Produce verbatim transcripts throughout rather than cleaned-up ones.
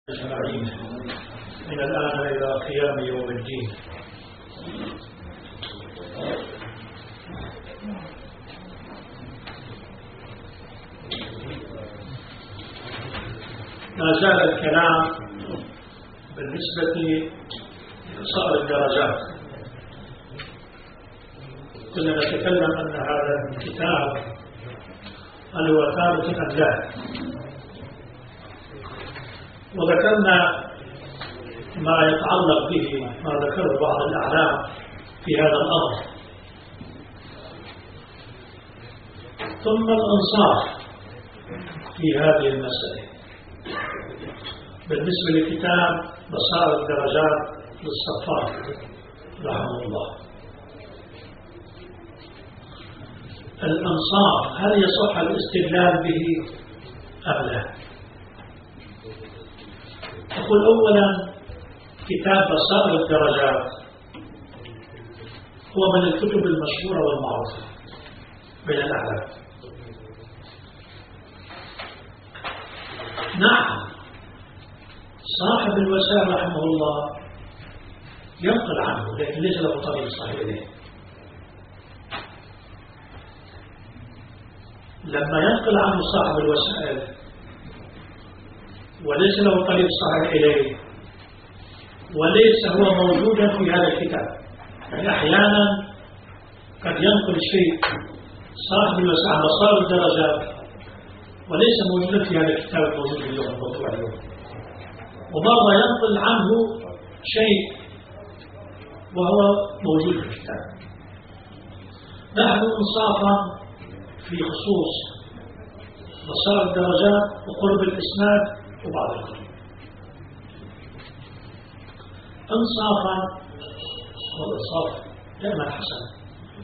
أجمعين من الآن إلى قيام يوم الدين. ما زال الكلام بالنسبة لصائر الدرجات. كنا نتكلم أن هذا الكتاب هل هو ثابت أم لا، وذكرنا ما يتعلق به، ما ذكره بعض الأعلام في هذا الأمر. ثم الإنصاف في هذه المسألة بالنسبة لكتاب بصائر الدرجات للصفار رحمه الله. الإنصاف هل يصح الاستدلال به أم لا؟ أقول أولا كتاب بصائر الدرجات هو من الكتب المشهورة والمعروفة بين الأعلام. نعم، صاحب الوسائل رحمه الله ينقل عنه، لكن ليس له طريق صحيح إليه. لما ينقل عنه صاحب الوسائل وليس له طريق صحيح إليه وليس هو موجودا في هذا الكتاب، يعني أحيانا قد ينقل شيء صاحب الوسائل بصائر الدرجات وليس موجودا في هذا الكتاب الموجود اليوم المطبوع اليوم، وبعض ينقل عنه شيء وهو موجود في الكتاب. نحن انصافا في خصوص بصائر الدرجات وقرب الإسناد وبعض الكتب، انصافا والإنصاف دائما حسن،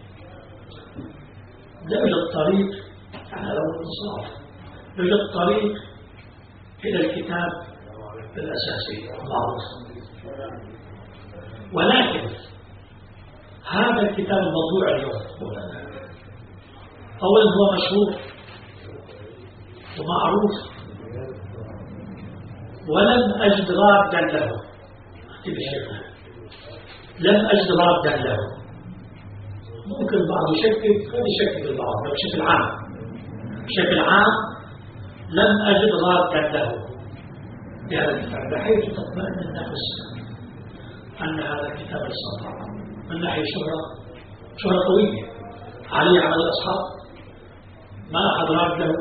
لا يوجد طريق، يعني لو الإنصاف يوجد طريق إلى الكتاب الأساسي المعروف، ولكن هذا الكتاب الموضوع اليوم أولا هو مشهور ومعروف ولم أجد رادا له، لم أجد رادا له. ممكن بعض يشكك، قد يشكك البعض بشكل عام، بشكل عام لم أجد رادا له بهذا الكتاب، بحيث تطمئن النفس أن هذا الكتاب الصفحة من ناحية شهرة شهرة قوية عليه على الأصحاب، ما أحد راد له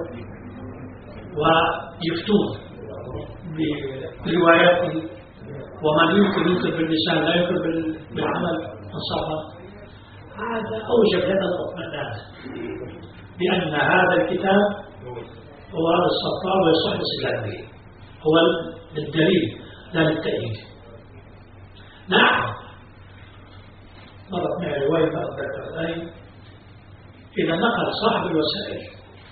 ويفتون برواياته، ومن يمكن ينكر باللسان لا ينكر بالعمل انصافا. هذا أوجب لنا الاطمئنان بأن هذا الكتاب هو هذا الصفار ويصح الاستدلال به، هو للدليل لا للتأييد. نعم، مرت معي رواية ما أتذكر الآن، إذا نقل صاحب الوسائل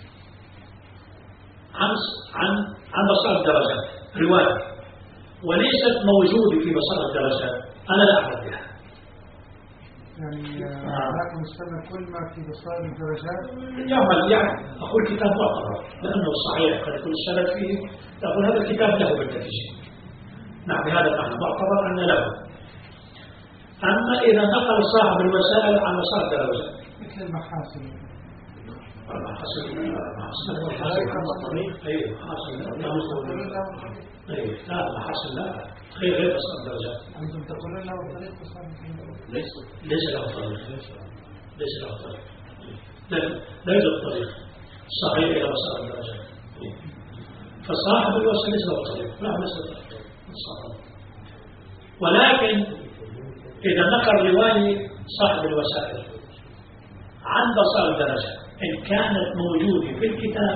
عن عن عن بصائر الدرجات رواية وليست موجودة في بصائر الدرجات، أنا لا أعرف بها. يعني هناك مستمع كل ما في بصائر الدرجات يعمل، يعني أقول كتاب معتبر لأنه صحيح قد يكون السند فيه، أقول هذا الكتاب له بالتفجير. نعم، بهذا المعنى معتبر أن له. أما إذا نقل صاحب الوسائل عن بصائر الدرجات مثل المحاسن، المحاسن المحاسن المحاسن أيوه محاسن أيوه لا المحاسن لا غير غير بصائر الدرجات. أنتم تقولون له طريق بصائر الدرجات؟ ليس ليس له طريق، ليس له طريق، لا يوجد طريق صحيح إلى بصائر الدرجات. فصاحب الوسائل ليس له طريق، لا ليس له طريق، ولكن إذا نقل رواية صاحب الوسائل عن بصائر الدرجات إن كانت موجودة في الكتاب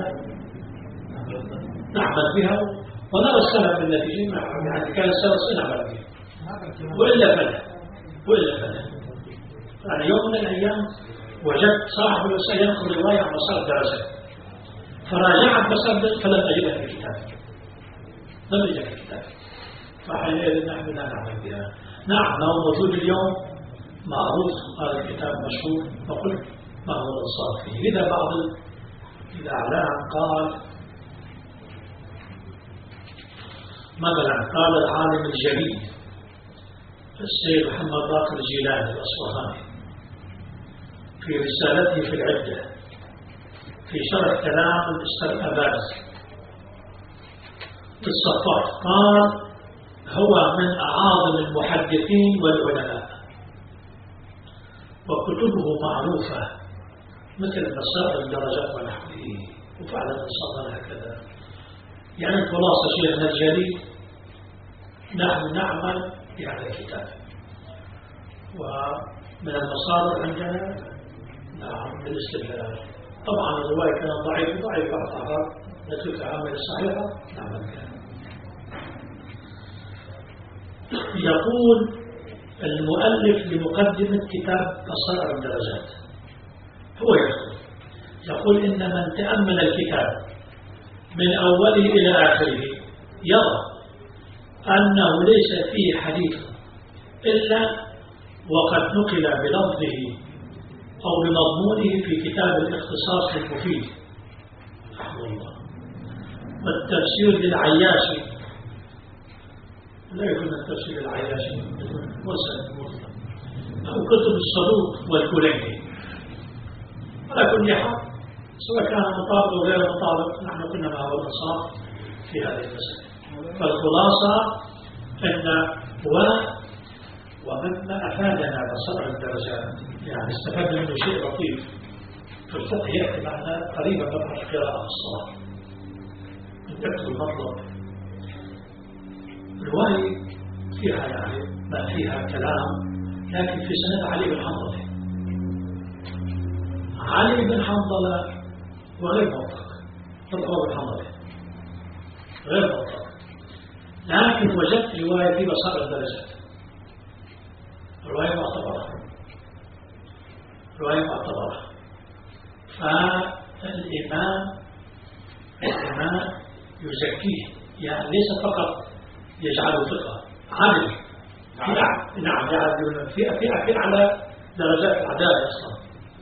نعمل بها ونرى السبب النتيجة، يعني كان السبب سنعمل بها، وإلا فلا وإلا فلا. يعني يوم من الأيام وجدت صاحب الوسائل ينقل رواية عن بصائر الدرجات، فراجعت بصائر الدرجات فلم أجدها في الكتاب، لم أجدها في الكتاب، فحينئذ نحن لا نعمل بها. نعم، لو موجود اليوم معروف هذا الكتاب مشهور، فقلت ما هو الإنصاف فيه. إذا بعض الأعلام قال مثلا قال العالم الجليل السيد محمد باقر الجيلاني الأصفهاني في رسالته في العدة في شرح كلام الأستاذ أباز في الصفات، قال هو من أعاظم المحدثين والعلماء وكتبه معروفة مثل مسائل الدرجات ونحوه، وفعلا نصبنا هكذا. يعني الخلاصة شيخنا الجليل نحن نعمل بهذا الكتاب، ومن المصادر عندنا نعم بالاستدلال. طبعا الرواية كانت ضعيفة ضعيفة بعضها نترك عمل الصحيحة نعمل بها. يقول المؤلف لمقدمة كتاب بصائر الدرجات، هو يقول يقول إن من تأمل الكتاب من أوله إلى آخره يرى أنه ليس فيه حديث إلا وقد نقل بلفظه أو بمضمونه في كتاب الاختصاص المفيد رحمه الله، والتفسير للعياشي لا يكون التفسير للعياشي وسن مطلق، أو كتب الصدوق والكليني. على كل حال سواء كان مطابق أو غير مطابق نحن كنا مع الإنصاف في هذه المسألة. فالخلاصة أن هو ومما أفادنا بصائر الدرجات يعني استفدنا منه شيء لطيف في الفقه يأتي معنا قريبا مبحث القراءة في الصلاة من تكتب المطلب. الرواية فيها يعني ما فيها كلام، لكن في سند علي بن حنظلة. علي بن حنظلة وغير موثق، طبعا بن حنظلة غير موثق، لكن وجدت رواية في بصائر الدرجات، رواية معتبرة رواية معتبرة. فالإمام الإمام يزكيه، يعني ليس فقط يجعله ثقة عدل، نعم نعم يعدل في في على درجات العدالة أصلا.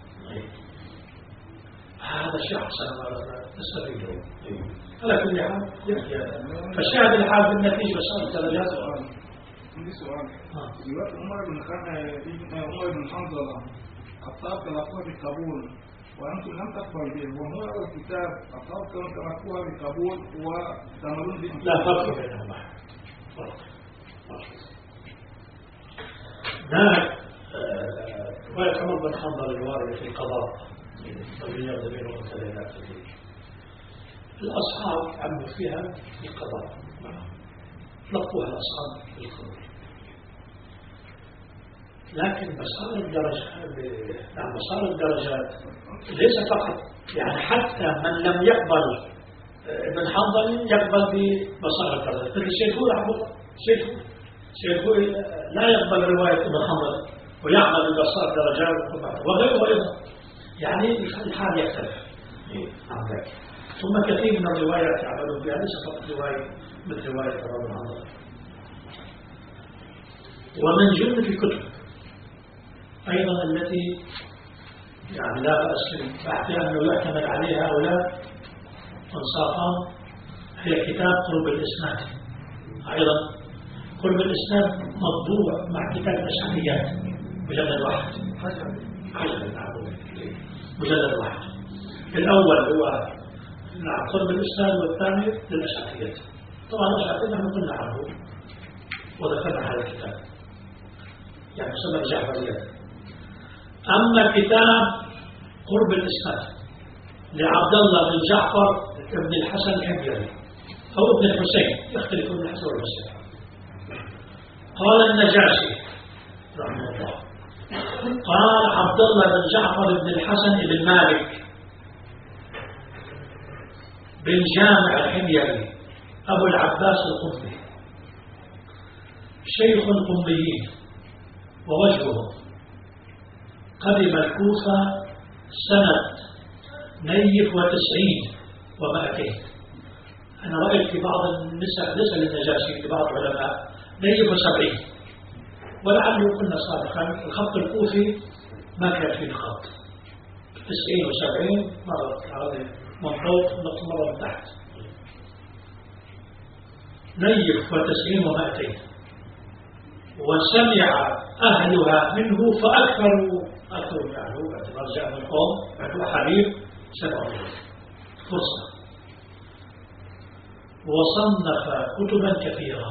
هذا شيء حسن نستفيده على كل حال يحكي هذا. فالشاهد الحال بالنتيجة بس درجات. عندي سؤال. دلوقتي عمر بن عمر بن حنظلة أصاب تلقوها بالقبول وأنتم لم تقبل به، وهو الكتاب أصاب تلقوها بالقبول وتعملون به. لا فرق بينهما، فرق هناك رواية عمر بن حنظلة الواردة في القضاء الطبيعية بين المتدينات الأصحاب عملوا فيها في القضاء، طلقوها الأصحاب في القبول. لكن مسار الدرجات نعم مسار الدرجات ليس فقط يعني حتى من لم يقبل ابن حنظل يقبل بمسار الدرجات، مثل الشيخ هو رحمه الشيخ الشيخ لا يقبل رواية ابن حنظل ويعمل بمسار الدرجات وغيره أيضا، يعني الحال يختلف عن ذلك. ثم كثير من الروايات يعملون بها ليس فقط رواية مثل رواية ابن حنظل. ومن جملة الكتب أيضا التي يعني لا بأس بحث أنه يعتمد عليها هؤلاء انصافا هي كتاب قرب الإسناد. أيضا قرب الإسناد مطبوع مع كتاب الأشعريات مجلد واحد مجلد واحد. الأول هو نعم قرب الإسناد والثاني للأشعريات. طبعا الأشعريات نحن قلنا عنه وذكرنا هذا الكتاب يعني سمى الجعفريات. أما كتاب قرب الإسناد لعبد الله بن جعفر بن الحسن الحميري أو ابن الحسين، يختلف ابن الحسن والحسين. قال النجاشي رحمه الله قال عبد الله بن جعفر بن الحسن بن مالك بن جامع الحميري أبو العباس القطبي شيخ القميين ووجهه قدم الكوفة سنة نيف وتسعين ومائتين. أنا رأيت في بعض النساء ليس للنجاشي في بعض العلماء نيف وسبعين، ولعله قلنا سابقا الخط الكوفي ما كان فيه خط تسعين وسبعين مرة هذه من فوق مرة من تحت. نيف وتسليم وما أتيت، وسمع أهلها منه فأكثروا أكثروا من أهله باعتبار جاء من القوم عنده أحاديث سبعة فرصة. وصنف كتبا كثيرة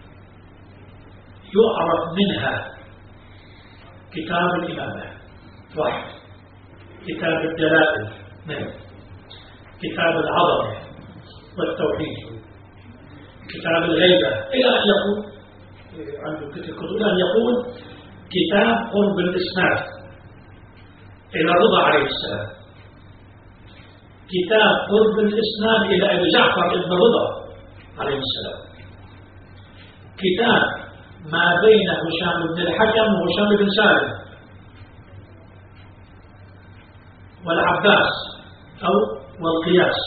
يعرف منها كتاب الإمامة واحد، كتاب الدلائل اثنين، كتاب العظمة والتوحيد، كتاب الغيبة، إلى أن يقول عنده كتب إلى أن يقول كتاب قرب الإسناد إلى الرضا عليه السلام، كتاب قرب الإسناد إلى أبي جعفر ابن رضا عليه السلام، كتاب ما بين هشام بن الحكم وهشام بن سالم والعباس أو والقياس،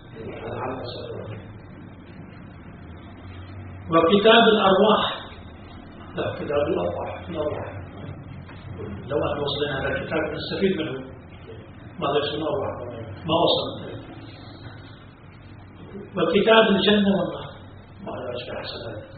وكتاب الأرواح، لا كتاب الأرواح الأرواح لو أن وصلنا هذا الكتاب نستفيد منه، ماذا يسمى الأرواح ما وصل، وكتاب الجنة والنار ماذا أشبه حسنات،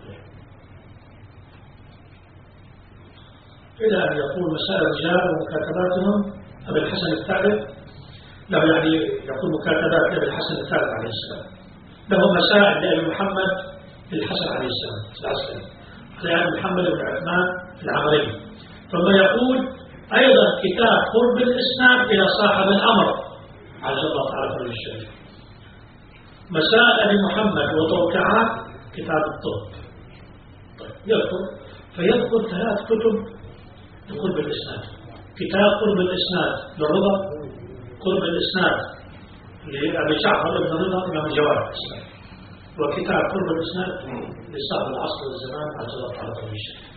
إلى أن يقول مسائل الرجال ومكاتباتهم أبي الحسن الثالث له، يعني يقول مكاتبات أبي الحسن الثالث عليه السلام، له مسائل لأبي محمد الحسن عليه السلام العسكري لأبي محمد بن عثمان العمري. ثم يقول أيضا كتاب قرب الإسناد إلى صاحب الأمر عز الله تعالى في الشريف، مسائل أبي محمد وتوقعات كتاب الطب. طيب يذكر فيذكر ثلاث كتب قرب الإسناد، كتاب قرب الإسناد للرضا، قرب الإسناد لأبي جعفر ابن رضا إمام الجواد، وكتاب قرب الإسناد لصاحب العصر والزمان عز الله تعالى في الشريف.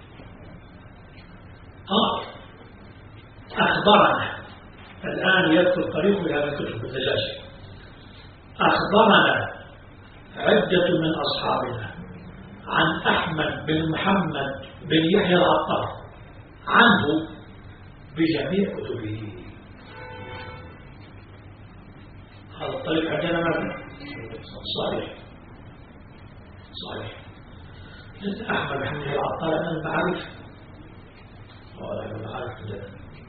قال أخبرنا، الآن يذكر طريق هذه الكتب النجاشي، أخبرنا عدة من أصحابنا عن أحمد بن محمد بن يحيى العطار عنه بجميع كتبه. هذا الطريق عندنا ما صحيح صحيح. أحمد بن يحيى العطار من المعارف ولا من المعارف عندنا،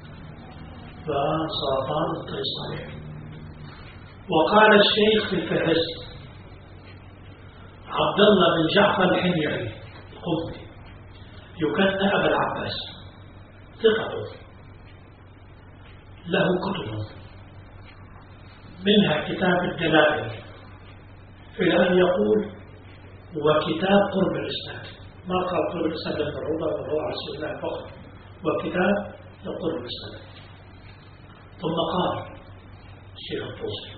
فسرطان الطريق صحيح. وقال الشيخ في الفهرست عبد الله بن جعفر الحميري القمي يكنى أبا العباس، ثقة له كتب منها كتاب الدلائل، إلى أن يقول وكتاب قرب الإسناد، ما قال قرب الإسناد بالرضا والرضا على رسول الله فقط، وكتاب قرب الإسناد. ثم قال الشيخ الطوسي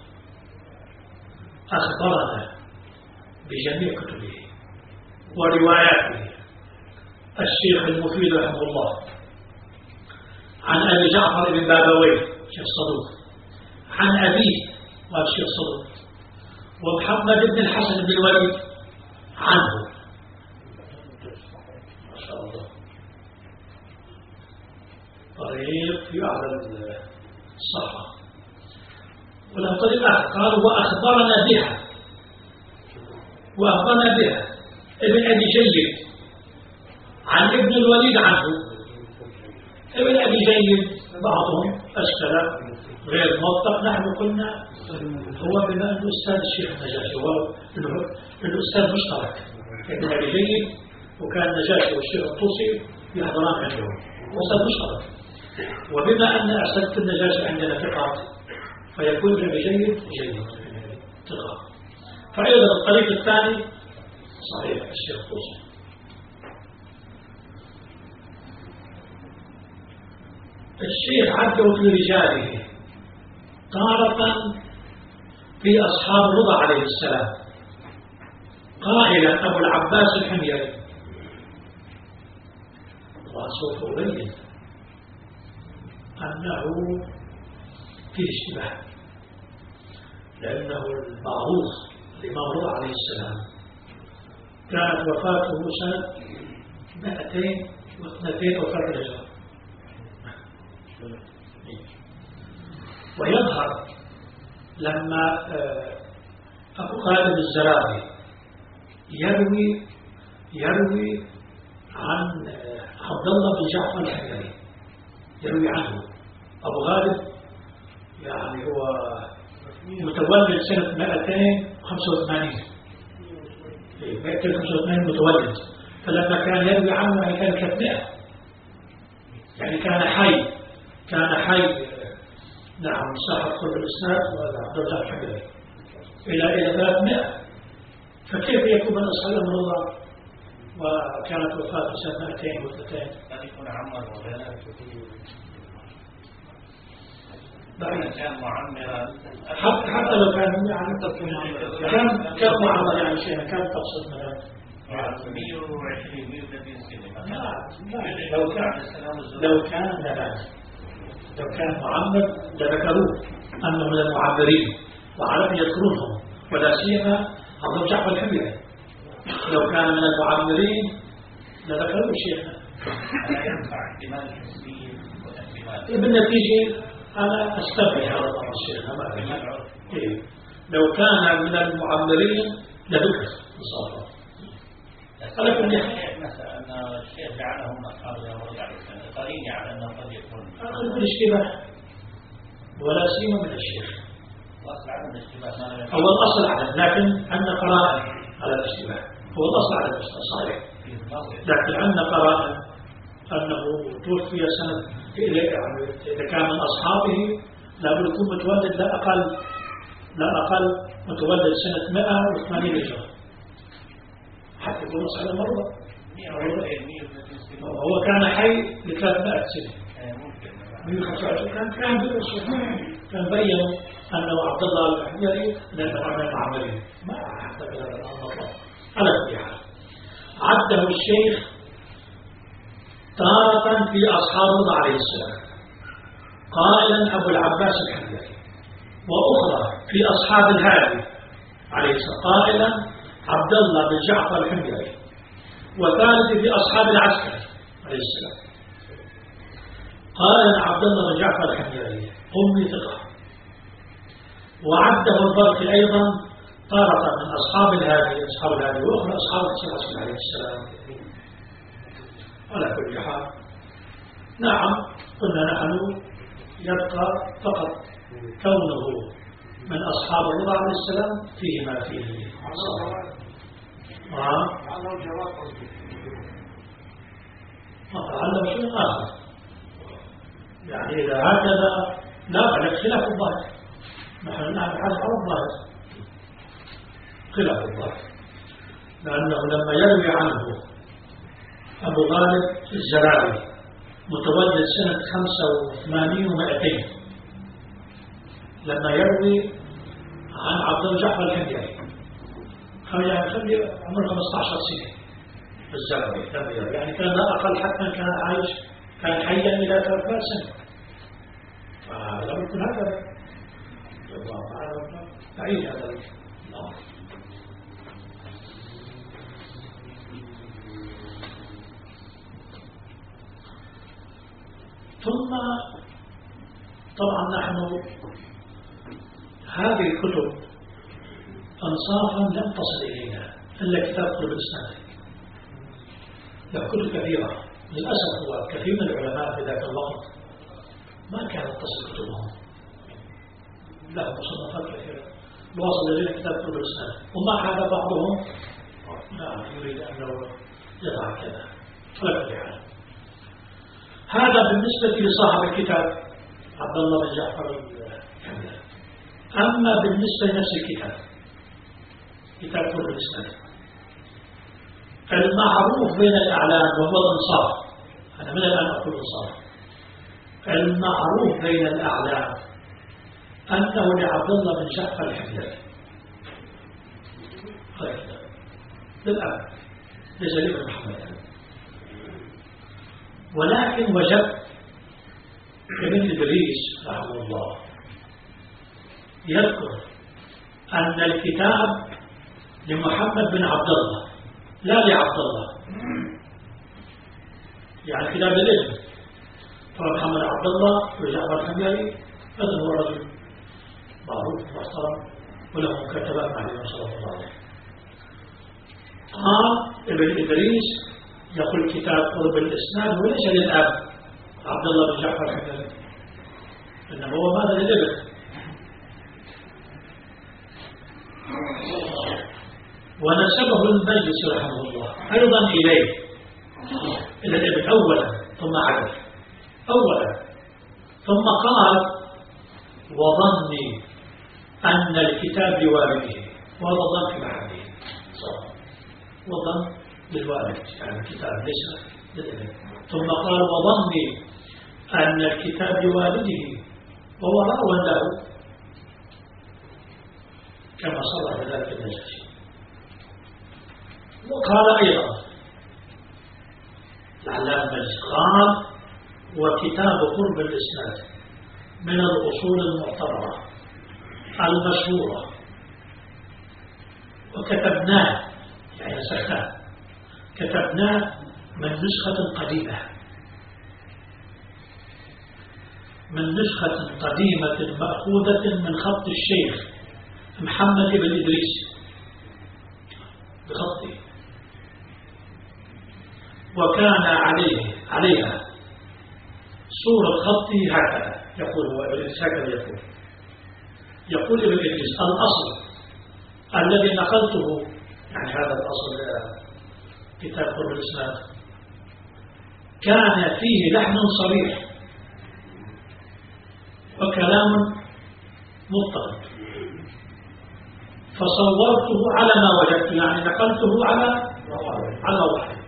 أخبرنا بجميع كتبه ورواياته الشيخ المفيد رحمه الله عن أبي جعفر بن بابويه شيخ صدوق، عن أبيه والشيخ صدوق، ومحمد بن الحسن بن الوليد عنه، ما شاء الله طريق في أعلى الصحة. وله طريق آخر قال وأخبرنا بها وأخبرنا بها ابن أبي جيد عن ابن الوليد عنه. ابن أبي جيد بعضهم أشكال غير موثق، نحن قلنا هو بما أنه أستاذ الشيخ النجاشي، هو الأستاذ مشترك ابن أبي جيد، وكان النجاشي والشيخ الطوسي يحضران عندهم أستاذ مشترك. وبما أن أساتذة النجاشي عندنا ثقات فيكون ابن أبي جيد جيد ثقة. فأيضا الطريق الثاني صحيح الشيخ الطوسي. الشيخ عده في رجاله تارة في أصحاب الرضا عليه السلام قائلا أبو العباس الحميري، وسوف أبين أنه فيه اشتباه، لأنه المعروف الإمام الرضا عليه السلام كانت وفاته سنة مئتين واثنتين وفاة الهجرة، ويظهر لما أبو خالد الزرابي يروي يروي عن عبد الله بن جعفر الحميري، يروي عنه أبو غالب، يعني هو متولد سنة مئتين وخمسة وثمانين مئتين وخمسة وثمانين متولد، فلما كان يروي عنه يعني كان ثلاثمائة، يعني كان حي كان حي نعم صاحب قرب الإسناد وعبد الله الحميري إلى إلى ثلاثمائة، فكيف يكون من أصحاب من الله وكانت وفاة سنة مئتين واثنتين؟ قد يكون عمر وغيره بعد كان معمرا، حتى حتى لو كان يعني كم كم معمر يعني شيء كم تقصد مثلا؟ مئة وعشرين مئة وثلاثين سنة. لا لا لو كان لو كان لا لو كان معمر لذكروه أنه من المعمرين وعرف يذكرونهم، ولا سيما أبو جعفر الحميري لو كان من المعمرين لذكروه شيخنا. لا ينفع احتمال الحسين واحتمال بالنتيجة أنا أستبعد هذا الأمر شيخنا ما في إيه. لو كان من المعمرين لذكر بصراحة. ولكن الشيخ مثلا أن الشيخ جعلهم أصحاب الرسول عليه السلام قرين على أنه قد يكون أقل بالاشتباه ولا سيما من الشيخ. الأصل عدم الاشتباه ما لا هو الأصل عدم، لكن عندنا قرائن على الاشتباه. هو الأصل عدم الاشتباه صحيح، لكن عندنا قرائن أنه توفي سنة يعني إذا كان من أصحابه لابد يكون متولد لا أقل لا أقل متولد سنة مئة وثمانين هجرة حتى يكون أصحاب المرة. هو كان حي لثلاثمائة سنة كان كان كان بيّنوا أنه عبد الله الحميري لأنه عمل العملية ما أعتقد هذا الأمر مطلق. على كل حال عده الشيخ تارة في أصحاب الرضا عليه السلام قائلا أبو العباس الحميري، وأخرى في أصحاب الهادي عليه السلام قائلا عبد الله بن جعفر الحميري، وثالث في أصحاب العسكري عليه السلام قائلا عبد الله بن جعفر الحميري أمي ثقة. وعده البرقي أيضا تارة من أصحاب الهادي أصحاب الهادي وأخرى أصحاب الرسول عليه السلام. على كل حال نعم قلنا نحن يبقى فقط كونه من أصحاب الرضا عليه السلام فيه ما فيه صار علم شيء آخر، يعني إذا هكذا لا بل خلاف الظاهر، نحن نعرف على الظاهر خلاف الظاهر، لأنه لما يروي عنه أبو غالب الزراوي متولد سنة خمسة وثمانين ومئتين لما يروي عن عبد الله جعفر الحميري خلي خلي عمره خمسة عشر سنة الزراوي يعني كان لا أقل حتى كان عايش كان حيا إلى ثلاث سنة، فلم يكن هكذا أعيد هذا الأمر. ثم طبعا نحن هذه الكتب أنصافا لم تصل إلينا إلا كتاب قرب الإسناد، له كتب كثيرة للأسف. هو كثير من العلماء في ذاك الوقت ما كانت تصل كتبهم، له مصنفات كثيرة وصل إلينا كتاب قرب الإسناد، وما هذا بعضهم لا يريد أنه يضع كذا. على كل حال هذا بالنسبة لصاحب الكتاب عبد الله بن جعفر الحميري. أما بالنسبة لنفس الكتاب كتاب قرب الإسناد المعروف بين الأعلام وهو الإنصاف، أنا من الآن أقول الإنصاف، المعروف بين الأعلام أنه لعبد الله بن جعفر الحميري للآن ليس لابن محمد، ولكن وجدت ابن إدريس رحمه الله يذكر أن الكتاب لمحمد بن عبد الله لا لعبد الله، يعني كتاب الابن فمحمد عبد الله وجعفر الحميري هذا هو رجل معروف محترم وله مكتبات مع النبي صلى الله عليه وسلم. قام ابن إدريس يقول كتاب قرب الإسناد وليس للأب عبد الله بن جعفر الحكمي، إنما هو ماذا للابن. ونسبه المجلس رحمه الله أيضا إليه إلى الابن أولا ثم عليه أولا، ثم قال وظني أن الكتاب لوالده، وهذا ظن في محله وظن للوالد يعني الكتاب ليس للابن. ثم قال وظني أن الكتاب لوالده وهو راو له كما صرح ذلك النجاشي. وقال أيضا العلامة المجلس قال وكتاب قرب الإسناد من الأصول المعتبرة المشهورة، وكتبناه يعني نسخناه كتبناه من نسخة قديمة من نسخة قديمة مأخوذة من خط الشيخ محمد بن إدريس بخطه، وكان عليه عليها صورة خطه هكذا يقول هو ابن إدريس هكذا يقول يقول ابن إدريس الأصل الذي نقلته يعني هذا الأصل كتاب قرب الإسناد كان فيه لحن صريح وكلام مضطرب، فصورته على ما وجدت يعني نقلته على على وحي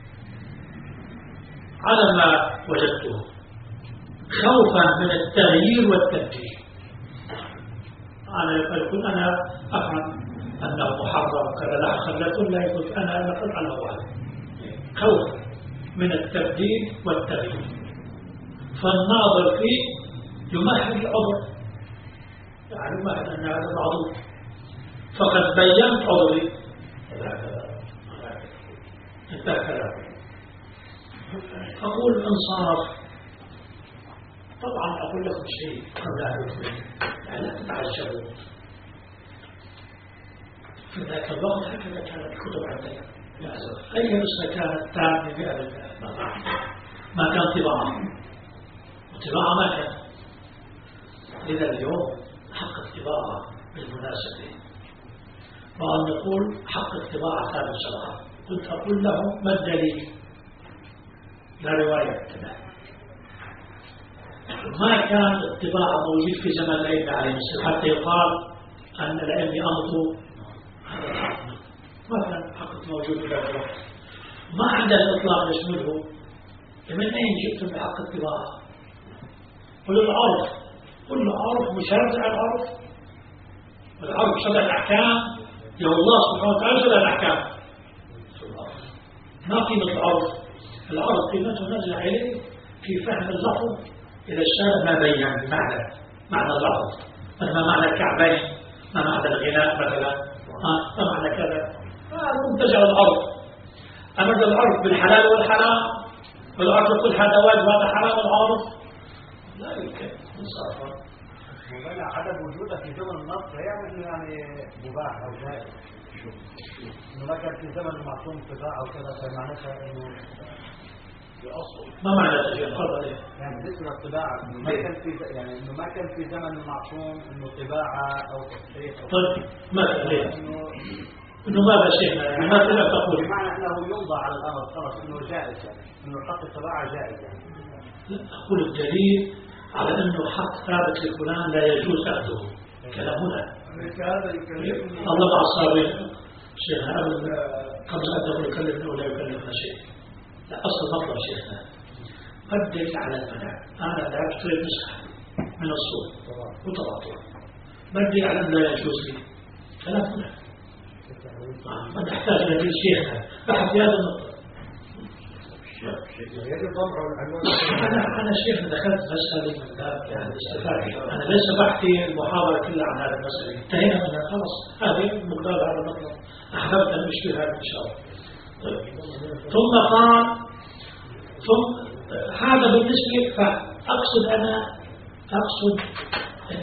على ما وجدته خوفا من التغيير والتبديل. أنا يقول أنا أفهم أنه محرم كذا لا خلته لا يقول أنا نقل على وحي خوفا من التبديل والتغيير، فالناظر فيه يمهد العذر يعني يمهد أن هذا معذور، فقد بينت عذري انتهى كلامي. أقول الإنصاف طبعا أقول لكم شيء قبل أن أكمل يعني لا تتعجبوا، في ذاك الوقت هكذا كانت الكتب عندنا للأسف أي نسخة كانت تامة مئة بالمئة ما كان طباعة وطباعة ما كان. لذا اليوم حق الطباعة بالمناسبة وأن نقول حق الطباعة ثابت شرعا. كنت أقول لهم ما الدليل؟ لا رواية كذا ما كان الطباعة موجود في زمن الأئمة عليه السلام حتى يقال أن الأئمة أمضوا ما كان حق موجود في ذلك الوقت. ما عند الإطلاق يشمله من أين جئتم بحق الطباعة؟ قل العرف كل عرف مشارع العرف والعرف شبه الأحكام يا الله سبحانه وتعالى شبه الأحكام. ما قيمة العرف؟ العرف قيمته نرجع إليه في فهم اللفظ إذا الشارع ما بين معنى معنى اللفظ، ما معنى الكعبين، ما معنى الغناء مثلا، ما معنى كذا، منتجع العرف. أما العرف بالحلال والحرام والعرف يقول هذا واجب وهذا حرام العرف لا يمكن انصافا. ومنع عدم وجوده في زمن النص هي انه يعني مباح او جائز، انه ما كان في زمن المعصوم اتباع او كذا، فمعناتها انه ما معنى تجي القرض عليه؟ يعني بالنسبه للطباعه انه ما كان في يعني انه ما كان في زمن المعصوم انه طباعه او تصحيح. طيب مثلا ليه؟ انه ماذا شيء يعني ما تقدر تقول بمعنى انه يوضع على الارض خلاص انه جائز يعني انه حق الطباعه جائز يعني. أقول الدليل على أنه حق ثابت لفلان لا يجوز أخذه كلامنا. الله مع الصابرين شيخنا قبل أن يكلمنا ولا يكلمنا شيء لا أصل مطلب شيخنا قدل على المنع. أنا لا أشتري نسخة من الصوت وتواطؤ بدل على أن لا يجوز لي كلامنا. ما نحتاج إلى شيخنا بحث هذا النقطة. أنا أنا شيخ دخلت مسألة من باب يعني استفادة. أنا ليس بحثي المحاضرة كلها عن هذه المسألة، انتهينا منها خلاص. هذه مقدار هذا المطلب أحببت أن أشبه هذا إن شاء الله. طيب. ثم قال ثم هذا بالنسبة فأقصد أنا أقصد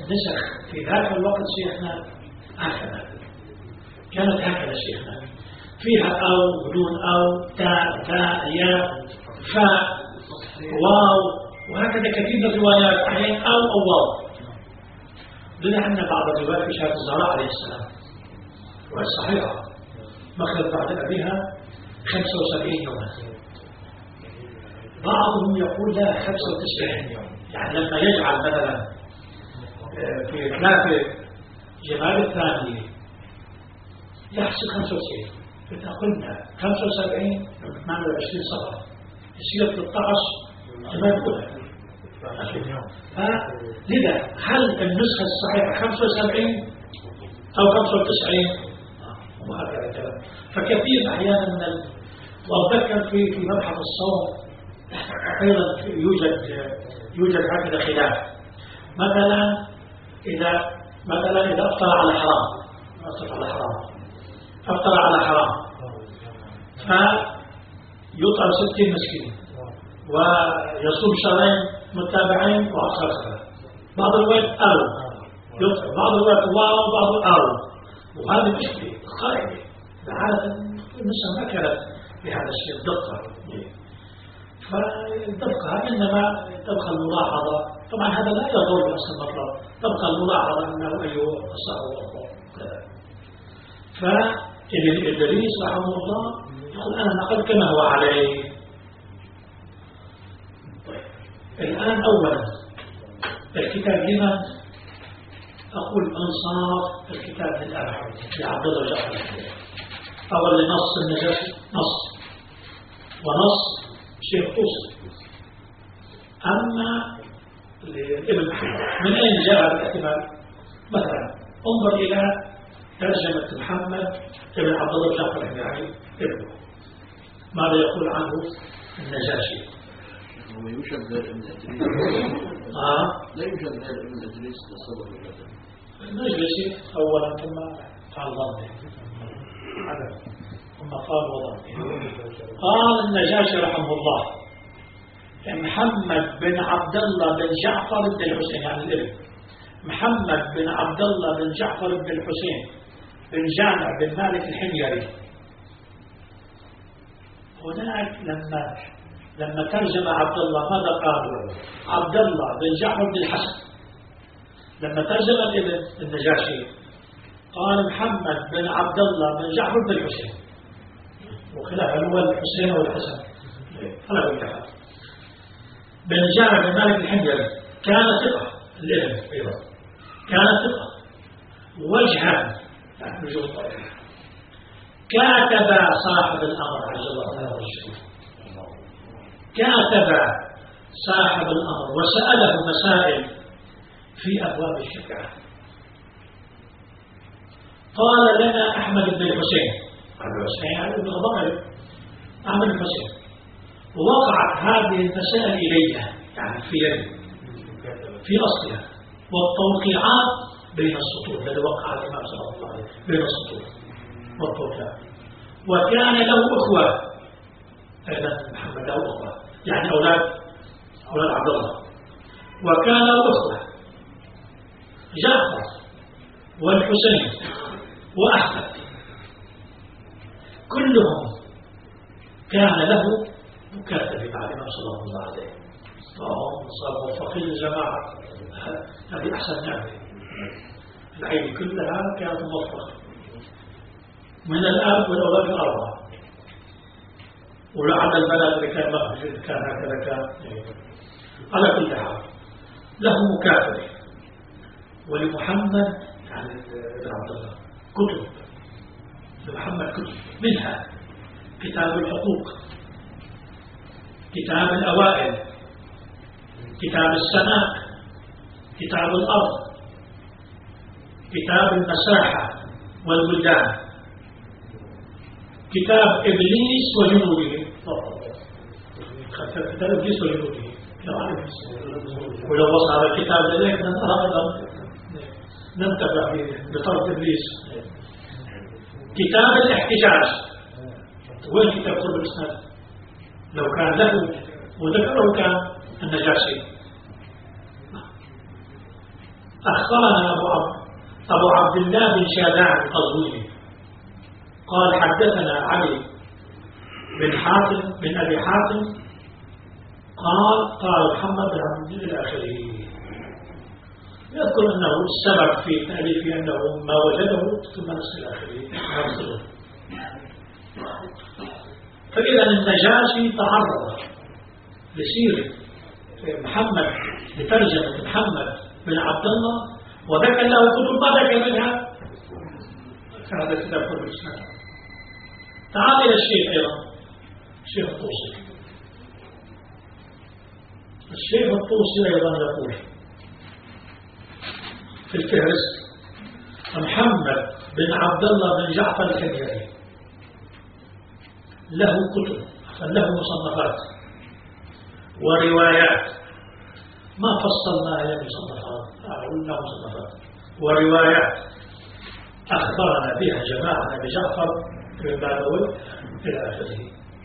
النسخ في ذاك الوقت شيخنا هكذا كانت هكذا شيخنا. فيها أو بدون أو تاء تاء ياء فاء واو، وهكذا كثير من الروايات أحيانا أو أو واو. لنا عندنا بعض الروايات في شهادة الزهراء عليه السلام وهي صحيحة مخلت بعد أبيها خمسة وسبعين يوما، بعضهم يقول لا خمسة وتسعين يوم، يعني لما يجعل مثلا في ثلاثة جمال الثانية يحسب خمسة وتسعين، إذا قلنا خمسة وسبعين ثمانية وعشرين صفحة يصير ثلاثة عشر جمال الأولى. فلذا هل النسخة الصحيحة خمسة وسبعين أو خمسة وتسعين وهكذا كلام. فكثير أحيانا من ال... وأتذكر في في مبحث الصوم أيضا يوجد يوجد هكذا خلاف. مثلا إذا مثلا إذا أفطر على حرام أفطر على حرام أفطر على حرام فيطعم ستين مسكين ويصوم شهرين متابعين وأخر سنة. بعض الوقت أو يطعم، بعض الوقت واو وبعض أو، وهذه مشكلة خارجة عادة النسخة ما كانت بهذا الشيء الدقة. فالدقة إنما تبقى الملاحظة، طبعا هذا لا يضر بأصل المطلب، تبقى الملاحظة أنه أيوه الصح والله. فابن إدريس رحمه الله يقول أنا نقل كما هو عليه. طيب الآن أولا الكتاب لمن؟ أقول أنصاف الكتاب للأبحر لعبد الله جعفر. أول لنص النجاشي نص ونص شيخ طوسي. أما لابن محمد من أين جاء الاحتمال؟ مثلا انظر إلى ترجمة محمد ابن عبد الله جعفر الهندي ابنه، ماذا يقول عنه النجاشي؟ هو يوجد غير ابن إدريس. آه لا يوجد غير ابن إدريس لصدر الكتاب. النجاشي أولا ثم قال ظنه ثم قال وظنه. قال النجاشي رحمه الله محمد بن عبد الله بن جعفر بن الحسين، يعني الابن محمد بن عبد الله بن جعفر بن الحسين بن جامع بن مالك الحميري. هناك لما لما ترجم عبد الله ماذا قالوا؟ عبد الله بن جعفر بن الحسن. لما ترجم الابن النجاشي قال محمد بن عبد الله بن جعفر بن الحسين، وخلاف هل هو الحسين او الحسن على كل حال. بن جامع بن مالك الحميري كان ثقة، الابن ايضا كان ثقة وجها نجوم الطريق. كاتب صاحب الامر عز الله تعالى وجهه، كاتب صاحب الامر وسأله مسائل في ابواب الشفاعة. قال لنا احمد بن الحسين، عبد الحسين بن غضب احمد بن الحسين، ووقعت هذه المسائل الي يعني في يدي في اصلها، والتوقيعات بين السطور الذي وقع الامام صلى الله عليه وسلم بين السطور والتوقيعات. وكان له اخوه ايضا، محمد له اخوه يعني اولاد اولاد عبد الله، وكان له اخوه جعفر والحسين واحمد، كلهم كان له مكاتب مع الامام صلى الله عليه وسلم، فهم صاروا موفقين للجماعه. هذه احسن نعمه، العين كلها كانت موفقه من الاب والاولاد الاربعه، ولعل البلد اللي كان مخرج كان هكذا كان. على كل حال له مكاتبه. ولمحمد يعني ابن عبد الله كتب، لمحمد كتب منها كتاب الحقوق، كتاب الأوائل، كتاب السماء، كتاب الأرض، كتاب المساحة والبلدان، كتاب إبليس وجنوده. كتاب إبليس وجنوده ولو وصل على الكتاب لذلك أيضا ننتبه بطرف إبليس. كتاب الاحتجاج، وين كتاب قرب الإسناد؟ لو كان له وذكره كان النجاشي. أخبرنا أبو عبد, أبو عبد الله بن شادان القزويني قال حدثنا علي بن حاتم بن أبي حاتم قال قال محمد بن عبد الله إلى آخره. يذكر أنه السبب في تأليفه أنه ما وجده ثم نسخ إلى آخره. فإذا النجاشي تعرض لسيرة محمد لترجمة محمد بن عبد الله وذكر له كتب ما ذكر منها هذا الكتاب كله الإسلام. تعال إلى الشيخ أيضا الشيخ الطوسي. الشيخ الطوسي أيضا يقول في الفهرست محمد بن عبد الله بن جعفر الحميري له كتب له مصنفات وروايات ما فصلناها هي مصنفات قلنا مصنفات وروايات أخبرنا بها جماعة أبي جعفر بن بابوي إلى آخره.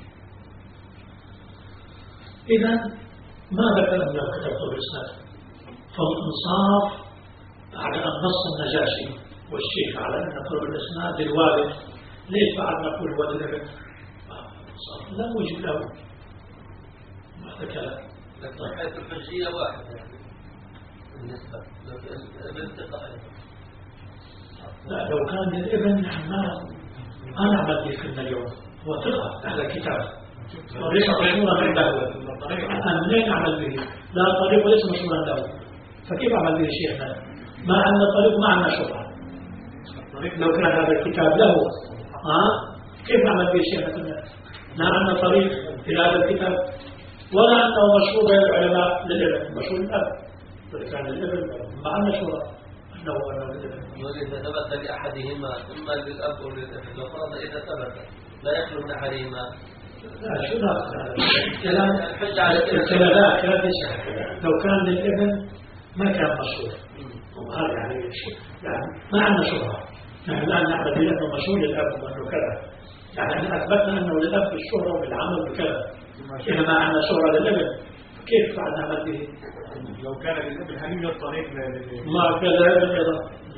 إذا ما ذكر أنه كتب طول الإسناد، فالإنصاف على أن نص النجاشي والشيخ على أن طول الإسناد الوارد ليش بعد نقول هو الابن؟ لا وجد له هذا كلام. لكن حيث الحجية واحدة يعني بالنسبة للانتقاء. لا لو كان الابن ما أنا عمل به كنا اليوم هو ثقة أهل الكتاب وليس مشهورا عنده. أنا منين أعمل به؟ لا طريق وليس مشهورا له، فكيف أعمل به شيخنا؟ ما عندنا طريق ما عندنا شبهة. لو كان هذا الكتاب له ها كيف نعمل به شيخنا؟ لا عندنا طريق إلى هذا الكتاب ولا أنه مشهور بين العلماء للابن، مشهور الأب إذا كان الابن ما عندنا شبهة أنه أنه للابن. وإذا ثبت لأحدهما إما للأب أو للابن لو فرض إذا ثبت لا يخلو من أحدهما. لا شو هذا الكلام؟ الكلام لا كلام ليس هكذا. لو كان للابن ما كان مشهور وهذا يعني يعني ما عندنا شبهة. نحن الآن نعمل بأنه مشهور للأب وأنه كذا، يعني احنا أثبتنا أنه للأب بالشهرة وبالعمل بكذا، إذا ما عندنا شهرة للابن كيف بعد نعمل به؟ لو كان للابن هل يوجد طريق ما كان للابن أيضا.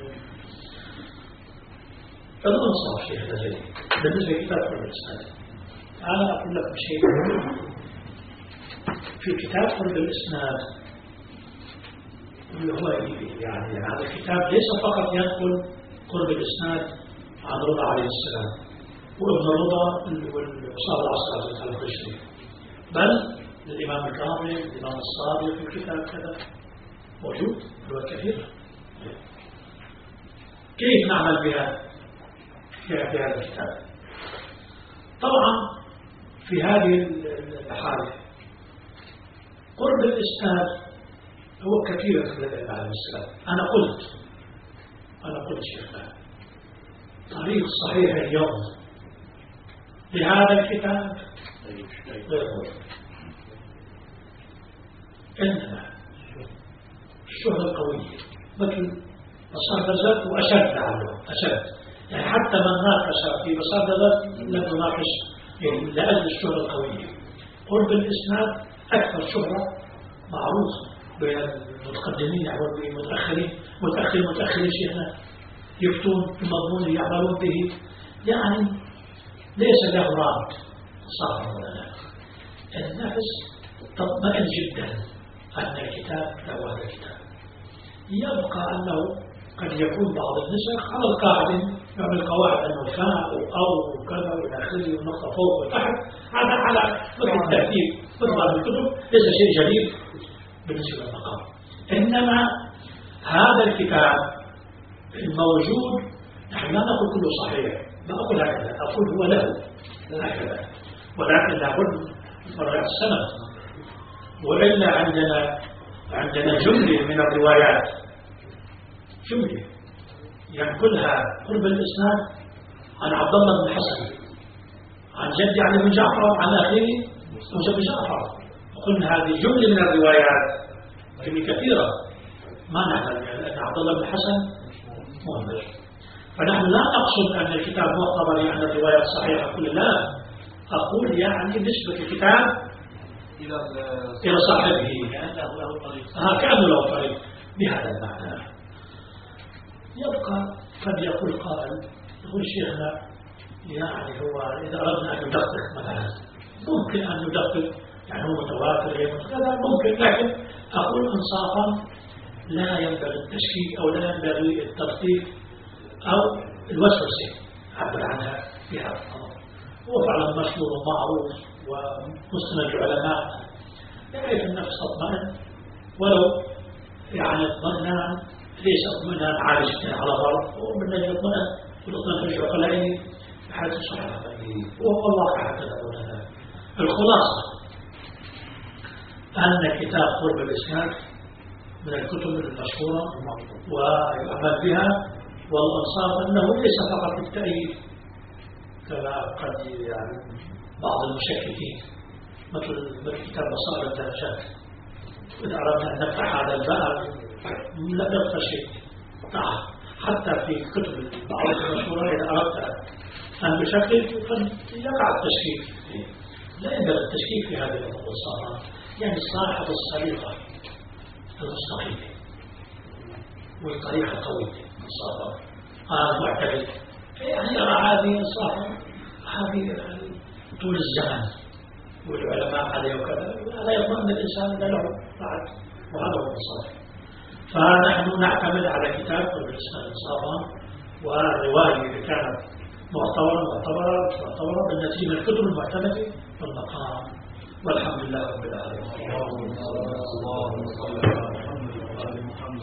فالأنصاف شيء هذا جيد بالنسبة لكتاب قرب الإسناد. أنا أقول لكم شيء في كتاب قرب الإسناد اللي هو يعني هذا الكتاب ليس فقط ينقل قرب الإسناد عن رضا عليه السلام وابن رضا والأستاذ العسكري على الخشري، بل الإمام الكامل الإمام الصادق في الكتاب كذا موجود روايات كثيرة. كيف نعمل بها في هذا الكتاب؟ طبعا في هذه الحالة قرب الإسناد هو كثير في النبي عليه السلام. أنا قلت أنا قلت شيخنا طريق صحيح اليوم لهذا الكتاب غير موجود، إنما الشهرة القوية مثل بصار ذات وأشد لعله أشد، يعني حتى من ناقش في بصار ذات لم يناقش يعني لأجل الشهرة القوية. قرب الإسناد أكثر شهرة معروف بين المتقدمين والمتأخرين، متأخرين متأخرين شيخنا يفتون في مضمون يعملون به، يعني ليس له راد صح ولا لا. النفس تطمئن جدا أن الكتاب له هذا الكتاب. يبقى أنه قد يكون بعض النسخ على القاعدة يعمل قواعد أنه فاء أو كذا وإلى آخره ونقطة فوق وتحت، هذا على مثل الترتيب مثل هذه الكتب ليس شيء جديد بالنسبة للمقام. إنما هذا الكتاب الموجود نحن لا نقول كله صحيح، ما أقول هكذا، أقول هو له هكذا، ولكن لابد فرع السند. وإلا عندنا عندنا جملة من الروايات جملة ينقلها قرب الإسناد عن عبد الله بن حسن عن جدي علي بن جعفر عن أخيه موسى بن جعفر، وقلنا هذه جملة من الروايات جملة كثيرة ما نعلم أن عبد الله بن حسن مهمش. فنحن لا نقصد أن الكتاب معتبر يعني الروايات صحيحة كل لا، أقول يعني نسبة الكتاب إلى صاحبه كأنه له طريق بهذا المعنى. يبقى قد يقول قائل يقول شيخنا يعني هو إذا أردنا أن ندقق مثلا ممكن أن ندقق، يعني هو متواتر هي كذا ممكن، لكن أقول إنصافا لا ينبغي التشكيك أو لا ينبغي التدقيق أو الوسوسة عبر عنها في هذا الأمر. هو فعلا مشهور ومعروف ومستند العلماء، بحيث النفس تطمئن، ولو يعني اطمئنان ليس اطمئنان عالي جدا على ضرب، ومن أجل اطمئنان والاطمئنان في العقلين بحيث الصحة وهو الواقع هكذا. الخلاصة أن كتاب قرب الإسناد من الكتب المشهورة ويعمل بها، والأنصاف أنه ليس فقط التأييد كما قد يعني بعض المشككين، مثل كتاب مصائر الدرجات. إذا أردنا أن نفتح هذا الباب لا نفتح شيء، حتى في كتب بعض المشهورة إذا أردت أن بشكل قد يقع التشكيك، لا ينبغي التشكيك في هذه الأمور الصالحة. يعني صاحب الصريقة المستقيمة والطريقة القوية الصابرة هذا معتدل، يعني يرى هذه الصاحب هذه طول الزمن والعلماء عليه وكذا، لا يضمن الإنسان إلا له بعد، وهذا هو الصالح. فنحن نعتمد على كتاب قرب الإسناد الصابرة، والرواية اللي كانت معتبرة معتبرة معتبرة بالنتيجة من الكتب المعتمدة والمقام. والحمد لله رب العالمين.